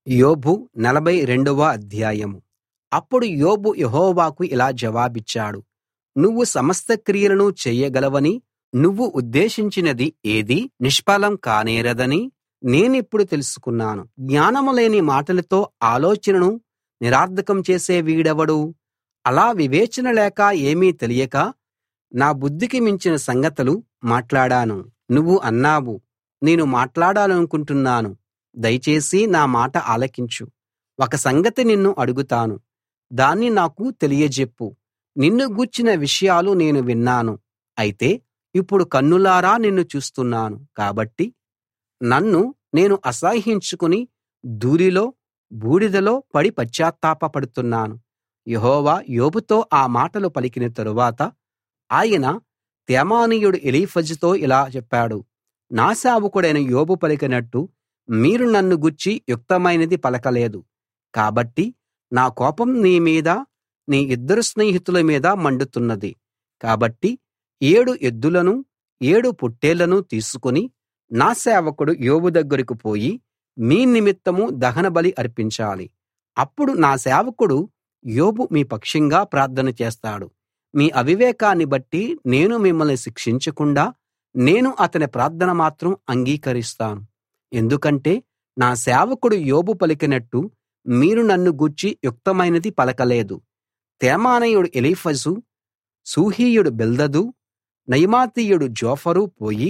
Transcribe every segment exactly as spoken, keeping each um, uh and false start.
యోబు నలభై రెండవ అధ్యాయం. అప్పుడు యోబు యెహోవాకు ఇలా జవాబిచ్చాడు: నువ్వు సమస్త క్రియలను చేయగలవని, నువ్వు ఉద్దేశించినది ఏదీ నిష్ఫలం కానేరదని నేనిప్పుడు తెలుసుకున్నాను. జ్ఞానం లేని మాటలతో ఆలోచనను నిరర్థకం చేసే వీడెవడు? అలా వివేచన లేక ఏమీ తెలియక నా బుద్ధికి మించిన సంగతులు మాట్లాడాను. నువ్వు అన్నావు, నేను మాట్లాడాలనుకుంటున్నాను, దయచేసి నా మాట ఆలకించు. ఒక సంగతి నిన్ను అడుగుతాను, దాన్ని నాకు తెలియజెప్పు. నిన్ను గూర్చిన విషయాలు నేను విన్నాను, అయితే ఇప్పుడు కన్నులారా నిన్ను చూస్తున్నాను. కాబట్టి నన్ను నేను అసహ్యించుకుని ధూళిలో బూడిదలో పడి పశ్చాత్తాపపడుతున్నాను. యెహోవా యోబుతో ఆ మాటలు పలికిన తరువాత ఆయన తేమానీయుడు ఎలీఫజుతో ఇలా చెప్పాడు: నా సేవకుడైన యోబు పలికినట్టు మీరు నన్ను గూర్చి యుక్తమైనది పలకలేదు. కాబట్టి నా కోపం నీ మీద, నీ ఇద్దరు స్నేహితుల మీద మండుతున్నది. కాబట్టి ఏడు ఎద్దులను, ఏడు పొట్టేళ్లను తీసుకుని నా సేవకుడు యోబు దగ్గరికి పోయి మీ నిమిత్తం దహనబలి అర్పించాలి. అప్పుడు నా సేవకుడు యోబు మీ పక్షంగా ప్రార్థన చేస్తాడు. మీ అవివేకాన్ని బట్టి నేను మిమ్మల్ని శిక్షించకుండా నేను అతని ప్రార్థన మాత్రం అంగీకరిస్తాను. ఎందుకంటే నా సేవకుడు యోబు పలికినట్టు మీరు నన్ను గూర్చి యుక్తమైనది పలకలేదు. తేమానీయుడు ఎలీఫజు, షూహీయుడు బిల్దదు, నయమాతీయుడు జోఫరు పోయి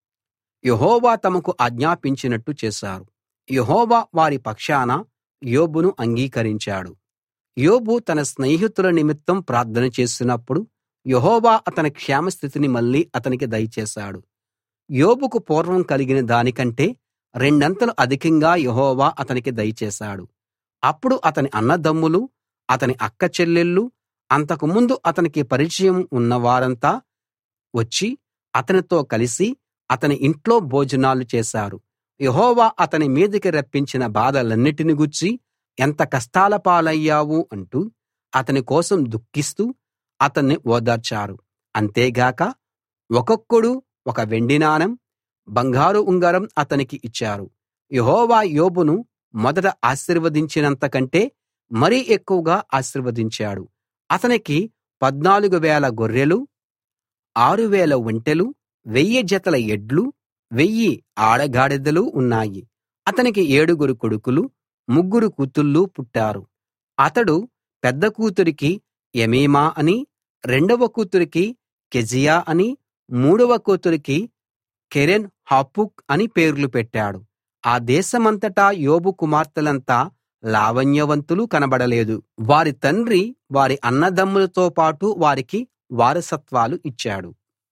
యెహోవా తమకు ఆజ్ఞాపించినట్టు చేశారు. యెహోవా వారి పక్షాన యోబును అంగీకరించాడు. యోబు తన స్నేహితుల నిమిత్తం ప్రార్థన చేసినప్పుడు యెహోవా అతని క్షేమస్థితిని మళ్ళీ అతనికి దయచేశాడు. యోబుకు పూర్వం కలిగిన దానికంటే రెండంతలు అధికంగా యెహోవా అతనికి దయచేశాడు. అప్పుడు అతని అన్నదమ్ములు, అతని అక్క చెల్లెళ్ళు, అంతకుముందు అతనికి పరిచయం ఉన్నవారంతా వచ్చి అతనితో కలిసి అతని ఇంట్లో భోజనాలు చేశారు. యెహోవా అతని మీదికి రప్పించిన బాధలన్నిటిని గూర్చి ఎంత కష్టాల పాలయ్యావు అంటూ అతని కోసం దుఃఖిస్తూ అతన్ని ఓదార్చారు. అంతేగాక ఒక్కొక్కడు ఒక వెండి నాణెం, బంగారు ఉంగరం అతనికి ఇచ్చారు. యెహోవా యోబును మొదట ఆశీర్వదించినంత కంటే మరీ ఎక్కువగా ఆశీర్వదించాడు. అతనికి పద్నాలుగు వేల గొర్రెలు, ఆరు వేల ఒంటెలు, వెయ్యి జతల ఎడ్లు, వెయ్యి ఆడగాడిదలు ఉన్నాయి. అతనికి ఏడుగురు కొడుకులు, ముగ్గురు కూతుళ్ళు పుట్టారు. అతడు పెద్ద కూతురికి ఎమీమా అని, రెండవ కూతురికి కెజీయా అని, మూడవ కూతురికి కెరెన్ హపుక్ అని పేర్లు పెట్టాడు. ఆ దేశమంతటా యోబు కుమార్తెలంతా లావణ్యవంతులు కనబడలేదు. వారి తండ్రి వారి అన్నదమ్ములతో పాటు వారికి వారసత్వాలు ఇచ్చాడు.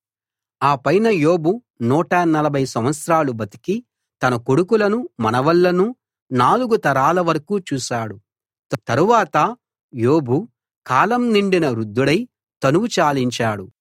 ఆ పైన యోబు నూట నలభై సంవత్సరాలు బతికి తన కొడుకులను, మనవళ్లను నాలుగు తరాల వరకూ చూశాడు. తరువాత యోబు కాలం నిండిన వృద్ధుడై తనువు చాలించాడు.